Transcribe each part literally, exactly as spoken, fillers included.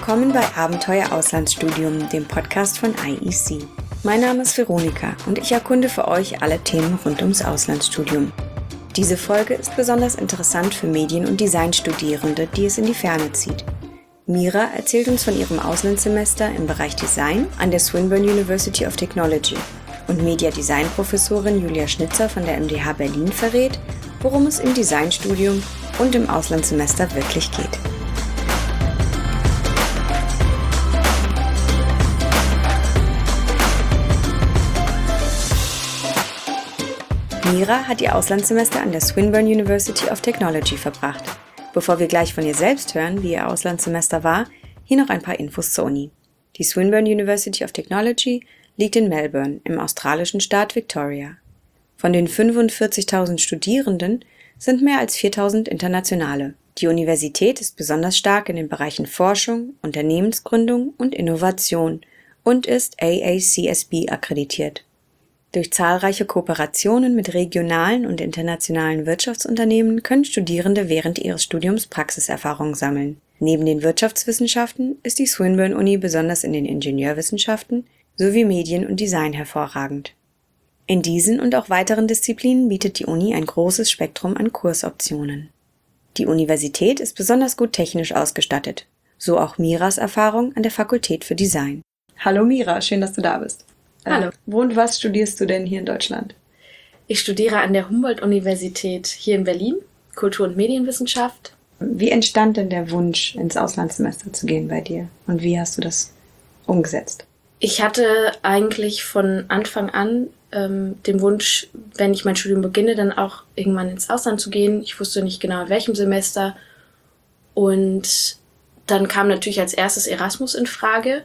willkommen bei Abenteuer Auslandsstudium, dem Podcast von I E C. Mein Name ist Veronika und ich erkunde für euch alle Themen rund ums Auslandsstudium. Diese Folge ist besonders interessant für Medien- und Designstudierende, die es in die Ferne zieht. Mira erzählt uns von ihrem Auslandssemester im Bereich Design an der Swinburne University of Technology und Media-Design-Professorin Julia Schnitzer von der M D H Berlin verrät, worum es im Designstudium und im Auslandssemester wirklich geht. Mira hat ihr Auslandssemester an der Swinburne University of Technology verbracht. Bevor wir gleich von ihr selbst hören, wie ihr Auslandssemester war, hier noch ein paar Infos zur Uni. Die Swinburne University of Technology liegt in Melbourne im australischen Staat Victoria. Von den fünfundvierzigtausend Studierenden sind mehr als viertausend Internationale. Die Universität ist besonders stark in den Bereichen Forschung, Unternehmensgründung und Innovation und ist A A C S B akkreditiert. Durch zahlreiche Kooperationen mit regionalen und internationalen Wirtschaftsunternehmen können Studierende während ihres Studiums Praxiserfahrung sammeln. Neben den Wirtschaftswissenschaften ist die Swinburne-Uni besonders in den Ingenieurwissenschaften sowie Medien und Design hervorragend. In diesen und auch weiteren Disziplinen bietet die Uni ein großes Spektrum an Kursoptionen. Die Universität ist besonders gut technisch ausgestattet, so auch Miras Erfahrung an der Fakultät für Design. Hallo Mira, schön, dass du da bist. Hallo. Wo und was studierst du denn hier in Deutschland? Ich studiere an der Humboldt-Universität hier in Berlin, Kultur- und Medienwissenschaft. Wie entstand denn der Wunsch, ins Auslandssemester zu gehen bei dir? Und wie hast du das umgesetzt? Ich hatte eigentlich von Anfang an ähm, den Wunsch, wenn ich mein Studium beginne, dann auch irgendwann ins Ausland zu gehen. Ich wusste nicht genau, in welchem Semester. Und dann kam natürlich als erstes Erasmus in Frage.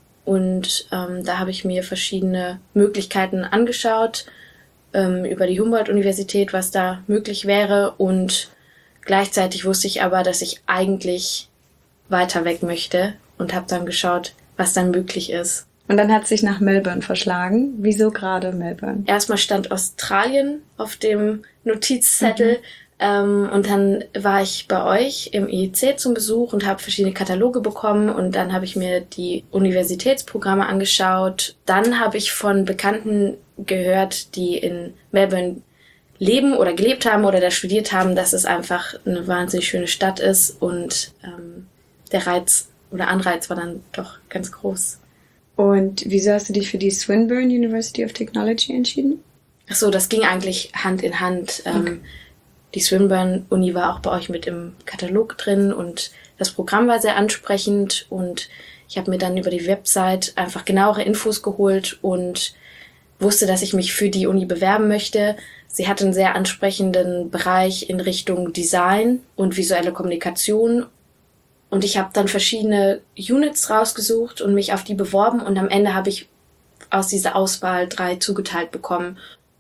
Und ähm, da habe ich mir verschiedene Möglichkeiten angeschaut ähm, über die Humboldt-Universität, was da möglich wäre. Und gleichzeitig wusste ich aber, dass ich eigentlich weiter weg möchte und habe dann geschaut, was dann möglich ist. Und dann hat es sich nach Melbourne verschlagen. Wieso gerade Melbourne? Erstmal stand Australien auf dem Notizzettel. Mhm. Ähm, und dann war ich bei euch im I E C zum Besuch und habe verschiedene Kataloge bekommen und dann habe ich mir die Universitätsprogramme angeschaut. Dann habe ich von Bekannten gehört, die in Melbourne leben oder gelebt haben oder da studiert haben, dass es einfach eine wahnsinnig schöne Stadt ist und ähm, der Reiz oder Anreiz war dann doch ganz groß. Und wieso hast du dich für die Swinburne University of Technology entschieden? Ach so, das ging eigentlich Hand in Hand. Okay. Ähm, Die Swinburne-Uni war auch bei euch mit im Katalog drin und das Programm war sehr ansprechend und ich habe mir dann über die Website einfach genauere Infos geholt und wusste, dass ich mich für die Uni bewerben möchte. Sie hatte einen sehr ansprechenden Bereich in Richtung Design und visuelle Kommunikation und ich habe dann verschiedene Units rausgesucht und mich auf die beworben und am Ende habe ich aus dieser Auswahl drei zugeteilt bekommen.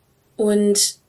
Und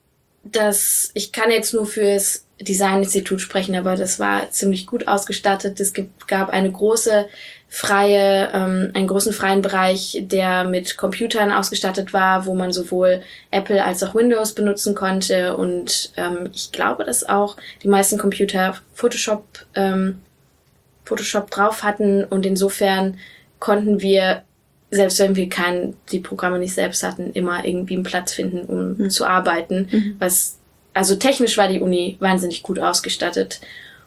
Das, ich kann jetzt nur fürs Designinstitut sprechen, aber das war ziemlich gut ausgestattet. Es gibt, gab eine große freie, ähm, einen großen freien Bereich, der mit Computern ausgestattet war, wo man sowohl Apple als auch Windows benutzen konnte. Und ähm, ich glaube, dass auch die meisten Computer Photoshop, ähm, Photoshop drauf hatten. Und insofern konnten wir, selbst wenn wir kein, die Programme nicht selbst hatten, immer irgendwie einen Platz finden, um mhm. zu arbeiten. Mhm. Was, also technisch war die Uni wahnsinnig gut ausgestattet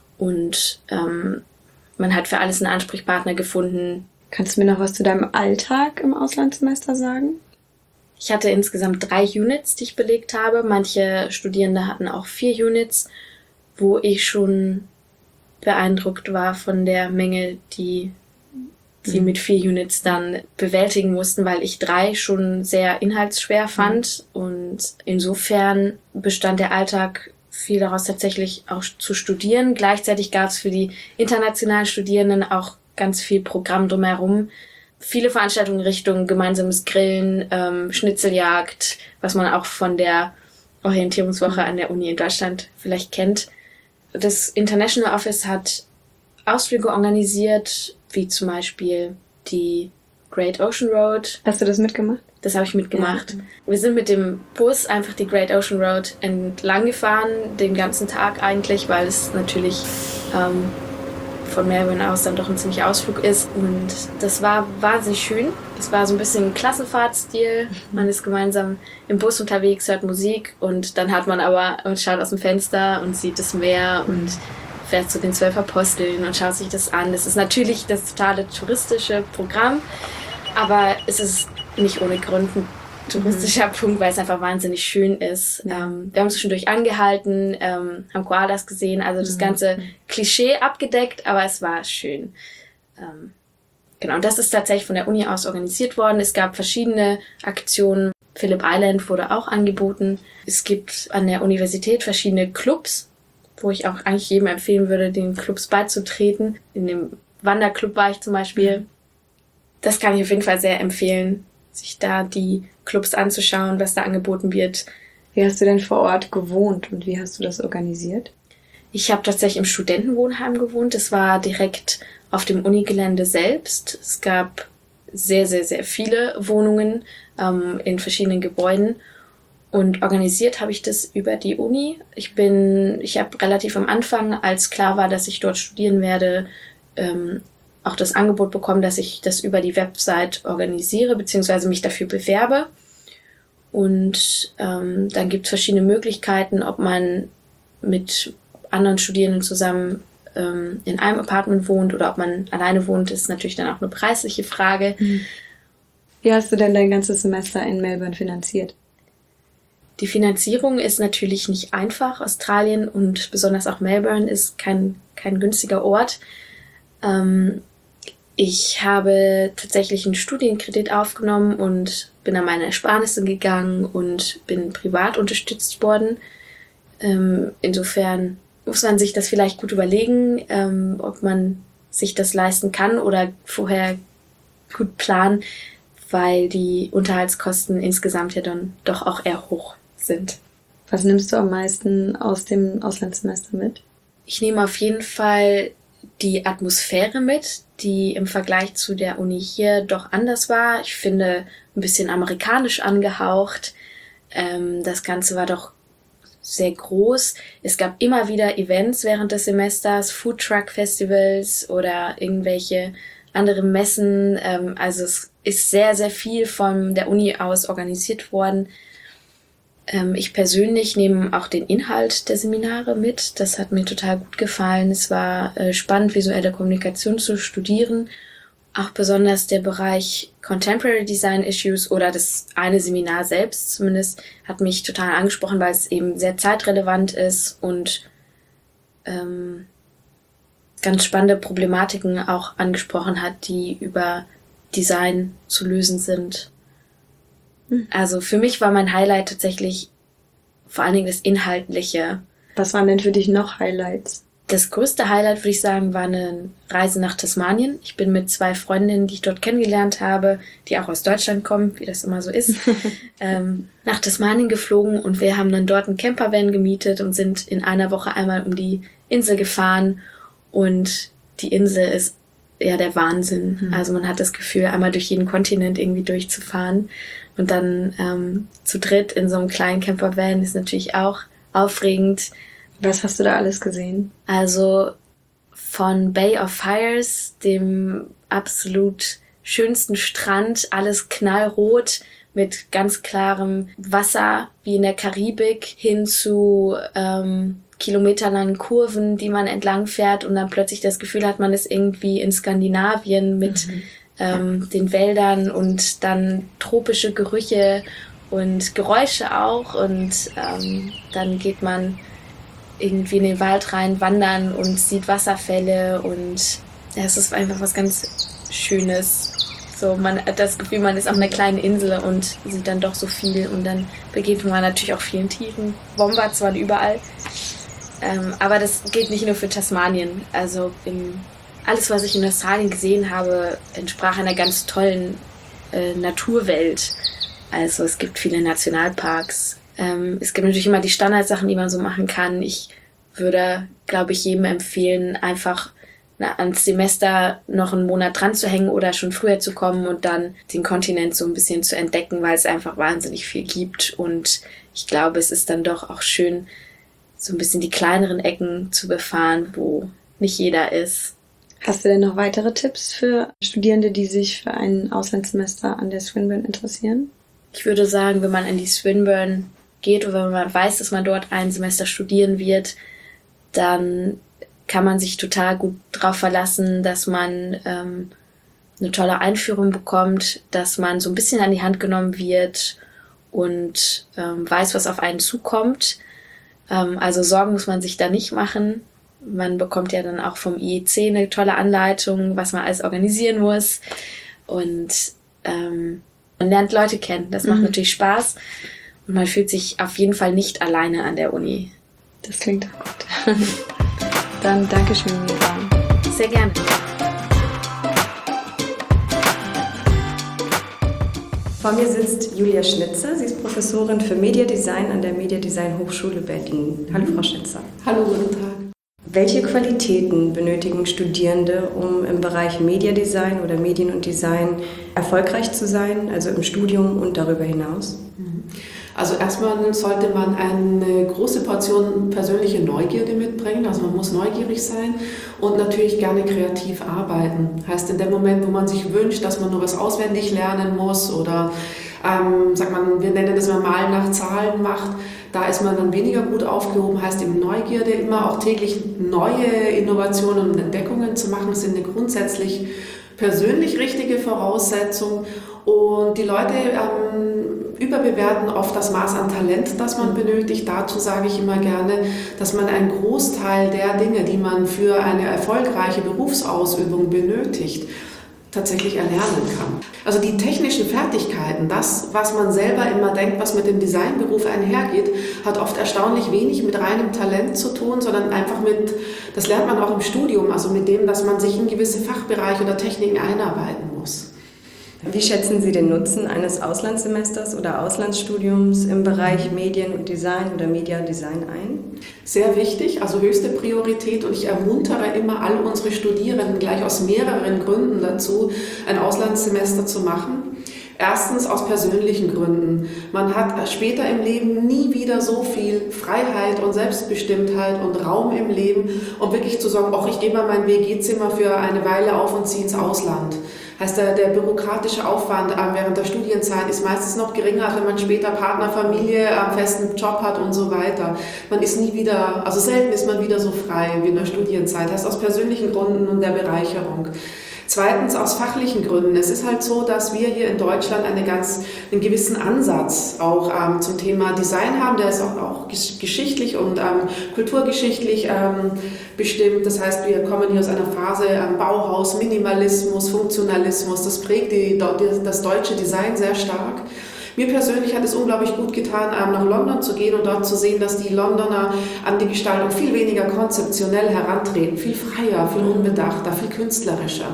und ähm, man hat für alles einen Ansprechpartner gefunden. Kannst du mir noch was zu deinem Alltag im Auslandssemester sagen? Ich hatte insgesamt drei Units, die ich belegt habe. Manche Studierende hatten auch vier Units, wo ich schon beeindruckt war von der Menge, die sie mit vier Units dann bewältigen mussten, weil ich drei schon sehr inhaltsschwer fand. Mhm. Und insofern bestand der Alltag viel daraus, tatsächlich auch zu studieren. Gleichzeitig gab es für die internationalen Studierenden auch ganz viel Programm drumherum. Viele Veranstaltungen in Richtung gemeinsames Grillen, ähm, Schnitzeljagd, was man auch von der Orientierungswoche an der Uni in Deutschland vielleicht kennt. Das International Office hat Ausflüge organisiert, wie zum Beispiel die Great Ocean Road. Hast du das mitgemacht? Das habe ich mitgemacht. Ja. Wir sind mit dem Bus einfach die Great Ocean Road entlang gefahren, den ganzen Tag eigentlich, weil es natürlich ähm, von Melbourne aus dann doch ein ziemlicher Ausflug ist. Und das war wahnsinnig schön. Es war so ein bisschen Klassenfahrtstil. Man ist gemeinsam im Bus unterwegs, hört Musik und dann hat man aber und schaut aus dem Fenster und sieht das Meer und fährt zu den zwölf Aposteln und schaut sich das an. Das ist natürlich das totale touristische Programm, aber es ist nicht ohne Grund ein touristischer mhm. Punkt, weil es einfach wahnsinnig schön ist. Ja. Ähm, wir haben zwischendurch angehalten, ähm, haben Koalas gesehen, also das mhm. ganze Klischee abgedeckt, aber es war schön. Ähm, genau, und das ist tatsächlich von der Uni aus organisiert worden. Es gab verschiedene Aktionen. Phillip Island wurde auch angeboten. Es gibt an der Universität verschiedene Clubs, wo ich auch eigentlich jedem empfehlen würde, den Clubs beizutreten. In dem Wanderclub war ich zum Beispiel. Das kann ich auf jeden Fall sehr empfehlen, sich da die Clubs anzuschauen, was da angeboten wird. Wie hast du denn vor Ort gewohnt und wie hast du das organisiert? Ich habe tatsächlich im Studentenwohnheim gewohnt. Das war direkt auf dem Unigelände selbst. Es gab sehr, sehr, sehr viele Wohnungen ähm, in verschiedenen Gebäuden. Und organisiert habe ich das über die Uni. Ich bin, ich habe relativ am Anfang, als klar war, dass ich dort studieren werde, ähm, auch das Angebot bekommen, dass ich das über die Website organisiere, beziehungsweise mich dafür bewerbe. Und ähm, dann gibt es verschiedene Möglichkeiten, ob man mit anderen Studierenden zusammen ähm, in einem Apartment wohnt oder ob man alleine wohnt, ist natürlich dann auch eine preisliche Frage. Wie hast du denn dein ganzes Semester in Melbourne finanziert? Die Finanzierung ist natürlich nicht einfach. Australien und besonders auch Melbourne ist kein, kein günstiger Ort. Ähm, ich habe tatsächlich einen Studienkredit aufgenommen und bin an meine Ersparnisse gegangen und bin privat unterstützt worden. Ähm, insofern muss man sich das vielleicht gut überlegen, ähm, ob man sich das leisten kann oder vorher gut planen, weil die Unterhaltskosten insgesamt ja dann doch auch eher hoch sind. Was nimmst du am meisten aus dem Auslandssemester mit? Ich nehme auf jeden Fall die Atmosphäre mit, die im Vergleich zu der Uni hier doch anders war. Ich finde, ein bisschen amerikanisch angehaucht. Ähm, das Ganze war doch sehr groß. Es gab immer wieder Events während des Semesters, Foodtruck-Festivals oder irgendwelche andere Messen. Ähm, also es ist sehr, sehr viel von der Uni aus organisiert worden. Ähm, ich persönlich nehme auch den Inhalt der Seminare mit. Das hat mir total gut gefallen. Es war äh, spannend, visuelle Kommunikation zu studieren. Auch besonders der Bereich Contemporary Design Issues oder das eine Seminar selbst zumindest hat mich total angesprochen, weil es eben sehr zeitrelevant ist und ähm, ganz spannende Problematiken auch angesprochen hat, die über Design zu lösen sind. Also für mich war mein Highlight tatsächlich vor allen Dingen das Inhaltliche. Was waren denn für dich noch Highlights? Das größte Highlight, würde ich sagen, war eine Reise nach Tasmanien. Ich bin mit zwei Freundinnen, die ich dort kennengelernt habe, die auch aus Deutschland kommen, wie das immer so ist, ähm, nach Tasmanien geflogen und wir haben dann dort einen Campervan gemietet und sind in einer Woche einmal um die Insel gefahren und die Insel ist ja der Wahnsinn. Mhm. Also man hat das Gefühl, einmal durch jeden Kontinent irgendwie durchzufahren und dann ähm, zu dritt in so einem kleinen Campervan ist natürlich auch aufregend. Was hast du da alles gesehen? Also von Bay of Fires, dem absolut schönsten Strand, alles knallrot mit ganz klarem Wasser wie in der Karibik, hin zu ähm, kilometerlangen Kurven, die man entlang fährt und dann plötzlich das Gefühl hat, man ist irgendwie in Skandinavien mit mhm. ähm, den Wäldern und dann tropische Gerüche und Geräusche auch und ähm, dann geht man irgendwie in den Wald rein wandern und sieht Wasserfälle und ja, es ist einfach was ganz Schönes. So, man hat das Gefühl, man ist auf einer kleinen Insel und sieht dann doch so viel und dann begegnet man natürlich auch vielen Tieren. Wombats waren überall. Ähm, aber das gilt nicht nur für Tasmanien. Also in, alles, was ich in Australien gesehen habe, entsprach einer ganz tollen äh, Naturwelt. Also es gibt viele Nationalparks. Ähm, es gibt natürlich immer die Standardsachen, die man so machen kann. Ich würde, glaube ich, jedem empfehlen, einfach na, ans Semester noch einen Monat dran zu hängen oder schon früher zu kommen und dann den Kontinent so ein bisschen zu entdecken, weil es einfach wahnsinnig viel gibt. Und ich glaube, es ist dann doch auch schön, so ein bisschen die kleineren Ecken zu befahren, wo nicht jeder ist. Hast du denn noch weitere Tipps für Studierende, die sich für ein Auslandssemester an der Swinburne interessieren? Ich würde sagen, wenn man an die Swinburne geht oder wenn man weiß, dass man dort ein Semester studieren wird, dann kann man sich total gut darauf verlassen, dass man ähm, eine tolle Einführung bekommt, dass man so ein bisschen an die Hand genommen wird und ähm, weiß, was auf einen zukommt. Ähm, also Sorgen muss man sich da nicht machen. Man bekommt ja dann auch vom I E C eine tolle Anleitung, was man alles organisieren muss. Und ähm, man lernt Leute kennen. Das macht mhm. natürlich Spaß. Und man fühlt sich auf jeden Fall nicht alleine an der Uni. Das klingt gut. Dann danke schön, Mira. Sehr gerne. Vor mir sitzt Julia Schnitzer. Sie ist Professorin für Mediadesign an der Mediadesign Hochschule Berlin. Hallo, Frau Schnitzer. Hallo, guten Tag. Welche Qualitäten benötigen Studierende, um im Bereich Mediadesign oder Medien und Design erfolgreich zu sein, also im Studium und darüber hinaus? Also erstmal sollte man eine große Portion persönliche Neugierde mitbringen, also man muss neugierig sein und natürlich gerne kreativ arbeiten. Heißt, in dem Moment, wo man sich wünscht, dass man nur was auswendig lernen muss oder ähm, sagt man, wir nennen das immer Malen nach Zahlen macht, da ist man dann weniger gut aufgehoben. Heißt eben Neugierde, immer auch täglich neue Innovationen und Entdeckungen zu machen, sind eine grundsätzlich persönlich richtige Voraussetzung. Und die Leute ähm, überbewerten oft das Maß an Talent, das man benötigt. Dazu sage ich immer gerne, dass man einen Großteil der Dinge, die man für eine erfolgreiche Berufsausübung benötigt, tatsächlich erlernen kann. Also die technischen Fertigkeiten, das, was man selber immer denkt, was mit dem Designberuf einhergeht, hat oft erstaunlich wenig mit reinem Talent zu tun, sondern einfach mit, das lernt man auch im Studium, also mit dem, dass man sich in gewisse Fachbereiche oder Techniken einarbeiten muss. Wie schätzen Sie den Nutzen eines Auslandssemesters oder Auslandsstudiums im Bereich Medien und Design oder Media Design ein? Sehr wichtig, also höchste Priorität, und ich ermuntere immer alle unsere Studierenden gleich aus mehreren Gründen dazu, ein Auslandssemester zu machen. Erstens aus persönlichen Gründen. Man hat später im Leben nie wieder so viel Freiheit und Selbstbestimmtheit und Raum im Leben, um wirklich zu sagen, ach, ich gebe mal mein W G-Zimmer für eine Weile auf und ziehe ins Ausland. Heißt, der, der bürokratische Aufwand während der Studienzeit ist meistens noch geringer, als wenn man später Partner, Familie, einen festen Job hat und so weiter. Man ist nie wieder, also selten ist man wieder so frei wie in der Studienzeit. Heißt, aus persönlichen Gründen und der Bereicherung. Zweitens aus fachlichen Gründen. Es ist halt so, dass wir hier in Deutschland eine ganz, einen gewissen Ansatz auch ähm, zum Thema Design haben. Der ist auch, auch geschichtlich und ähm, kulturgeschichtlich ähm, bestimmt. Das heißt, wir kommen hier aus einer Phase ähm, Bauhaus, Minimalismus, Funktionalismus. Das prägt die, das deutsche Design sehr stark. Mir persönlich hat es unglaublich gut getan, nach London zu gehen und dort zu sehen, dass die Londoner an die Gestaltung viel weniger konzeptionell herantreten, viel freier, viel unbedachter, viel künstlerischer.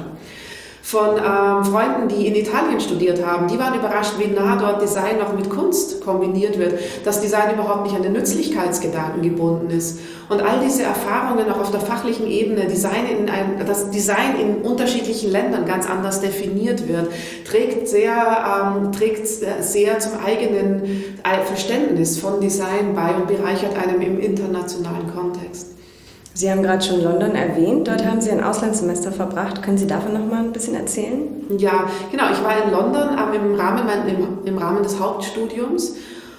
Von ähm, Freunden, die in Italien studiert haben, die waren überrascht, wie nah dort Design noch mit Kunst kombiniert wird, dass Design überhaupt nicht an den Nützlichkeitsgedanken gebunden ist. Und all diese Erfahrungen auch auf der fachlichen Ebene, Design in ein, dass Design in unterschiedlichen Ländern ganz anders definiert wird, trägt sehr, ähm, trägt sehr zum eigenen Verständnis von Design bei und bereichert einem im internationalen Kontext. Sie haben gerade schon London erwähnt, dort haben Sie ein Auslandssemester verbracht. Können Sie davon noch mal ein bisschen erzählen? Ja, genau. Ich war in London ähm, im, Rahmen, im, im Rahmen des Hauptstudiums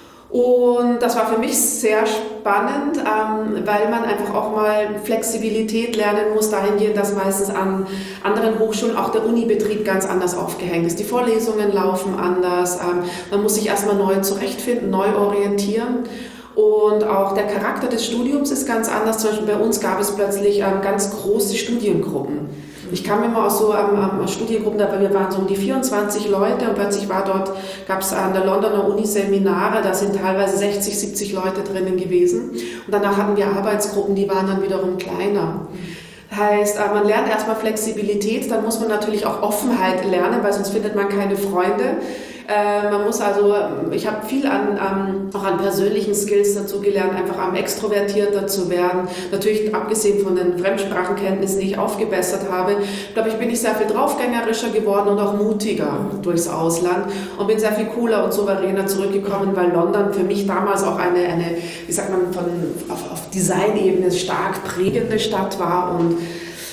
und das war für mich sehr spannend, ähm, weil man einfach auch mal Flexibilität lernen muss, dahingehend, dass meistens an anderen Hochschulen auch der Unibetrieb ganz anders aufgehängt ist. Die Vorlesungen laufen anders, ähm, man muss sich erstmal neu zurechtfinden, neu orientieren. Und auch der Charakter des Studiums ist ganz anders. Zum Beispiel bei uns gab es plötzlich ähm, ganz große Studiengruppen. Ich kam immer aus so ähm, ähm, Studiengruppen, da wir waren so um die vierundzwanzig Leute und plötzlich war dort, gab es an der Londoner Uni Seminare, da sind teilweise sechzig, siebzig Leute drinnen gewesen. Und danach hatten wir Arbeitsgruppen, die waren dann wiederum kleiner. Heißt, man lernt erstmal Flexibilität, dann muss man natürlich auch Offenheit lernen, weil sonst findet man keine Freunde. Äh, man muss also, ich habe viel an, ähm, auch an persönlichen Skills dazu gelernt, einfach am extrovertierter zu werden. Natürlich abgesehen von den Fremdsprachenkenntnissen, die ich aufgebessert habe, glaube ich, bin ich sehr viel draufgängerischer geworden und auch mutiger durchs Ausland und bin sehr viel cooler und souveräner zurückgekommen, weil London für mich damals auch eine, eine wie sagt man, von, auf, auf Design-Ebene stark prägende Stadt war und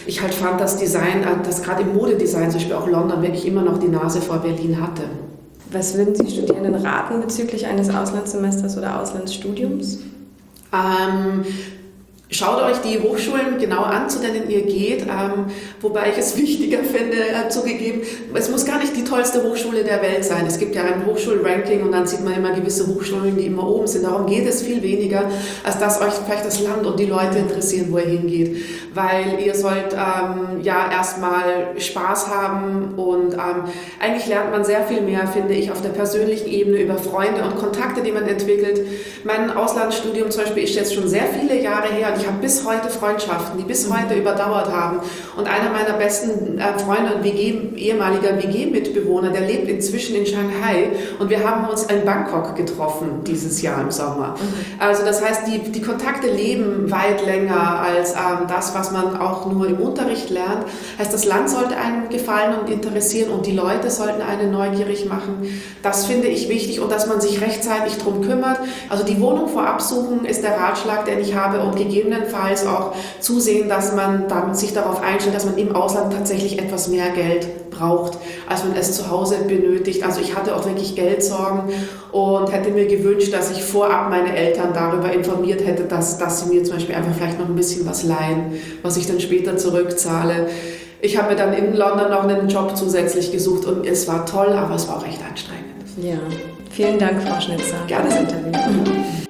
ich halt fand, dass Design, dass gerade im Modedesign zum Beispiel auch London wirklich immer noch die Nase vor Berlin hatte. Was würden Sie Studierenden raten bezüglich eines Auslandssemesters oder Auslandsstudiums? Ähm, Schaut euch die Hochschulen genau an, zu denen ihr geht, ähm, wobei ich es wichtiger finde, äh, zugegeben, es muss gar nicht die tollste Hochschule der Welt sein. Es gibt ja ein Hochschulranking und dann sieht man immer gewisse Hochschulen, die immer oben sind. Darum geht es viel weniger, als dass euch vielleicht das Land und die Leute interessieren, wo ihr hingeht. Weil ihr sollt ähm, ja erstmal Spaß haben und ähm, eigentlich lernt man sehr viel mehr, finde ich, auf der persönlichen Ebene über Freunde und Kontakte, die man entwickelt. Mein Auslandsstudium zum Beispiel ist jetzt schon sehr viele Jahre her und ich habe bis heute Freundschaften, die bis heute überdauert haben. Und einer meiner besten äh, Freunde und W G, ehemaliger W G-Mitbewohner, der lebt inzwischen in Shanghai und wir haben uns in Bangkok getroffen dieses Jahr im Sommer. Also das heißt, die, die Kontakte leben weit länger als ähm, das, was man auch nur im Unterricht lernt. Heißt, das Land sollte einem gefallen und interessieren und die Leute sollten einen neugierig machen. Das finde ich wichtig und dass man sich rechtzeitig drum kümmert. Also die Wohnung vorab suchen ist der Ratschlag, den ich habe und gegebenenfalls auch zusehen, dass man damit sich darauf einstellt, dass man im Ausland tatsächlich etwas mehr Geld braucht, als man es zu Hause benötigt. Also ich hatte auch wirklich Geldsorgen und hätte mir gewünscht, dass ich vorab meine Eltern darüber informiert hätte, dass, dass sie mir zum Beispiel einfach vielleicht noch ein bisschen was leihen, was ich dann später zurückzahle. Ich habe mir dann in London noch einen Job zusätzlich gesucht und es war toll, aber es war auch echt anstrengend. Ja, vielen Dank, Frau Schnitzer, Gerne. für das Interview.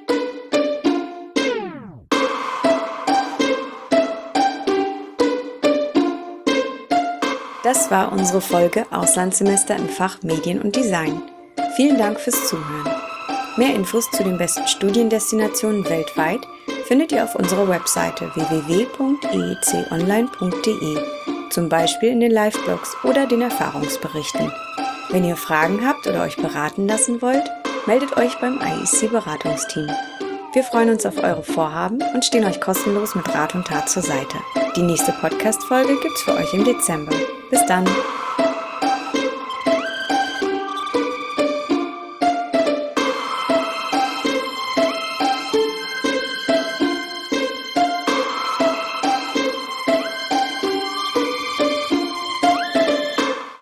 Das war unsere Folge Auslandssemester im Fach Medien und Design. Vielen Dank fürs Zuhören. Mehr Infos zu den besten Studiendestinationen weltweit findet ihr auf unserer Webseite w w w punkt e e c online punkt d e, zum Beispiel in den Live-Blogs oder den Erfahrungsberichten. Wenn ihr Fragen habt oder euch beraten lassen wollt, meldet euch beim I E C-Beratungsteam. Wir freuen uns auf eure Vorhaben und stehen euch kostenlos mit Rat und Tat zur Seite. Die nächste Podcast-Folge gibt's für euch im Dezember. Bis dann!